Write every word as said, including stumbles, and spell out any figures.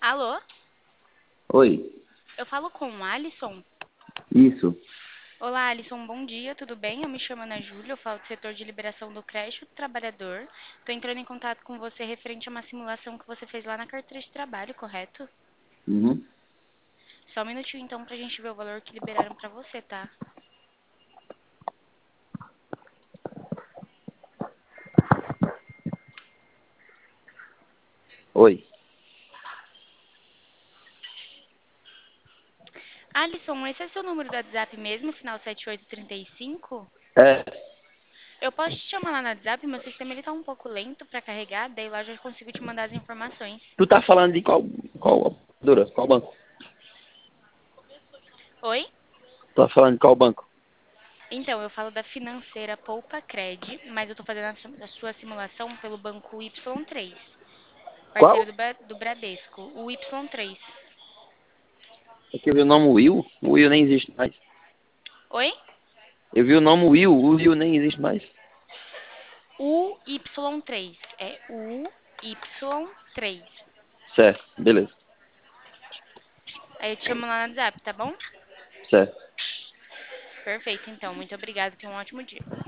Alô? Oi, Eu falo com o Alisson? isso. Olá, Alisson, bom dia, tudo bem? Eu me chamo Ana Júlia, eu falo do setor de liberação do crédito do trabalhador. Estou entrando em contato com você referente a uma simulação que você fez lá na carteira de trabalho, correto? Uhum. Só um minutinho então pra gente ver o valor que liberaram pra você, tá? Oi. Alisson, esse é seu número do WhatsApp mesmo, final sete oito três cinco? É, Eu posso te chamar lá no WhatsApp, meu sistema ele tá um pouco lento pra carregar, daí lá eu já consigo te mandar as informações. tu tá falando de qual, qual operadora? Qual banco? Oi? Tu tá falando de qual banco? Então, eu falo da financeira Poupa Cred, mas eu tô fazendo a su- a sua simulação pelo banco Y três, parceiro Qual? do, Ba- do Bradesco, o Y três. É que eu vi o nome Will, o Will nem existe mais. Oi? Eu vi o nome Will, o Will nem existe mais. O Y três. É o Y três. Certo, beleza. Aí eu te chamo lá no WhatsApp, tá bom? Certo. Perfeito, então. Muito obrigada. Tenha um ótimo dia.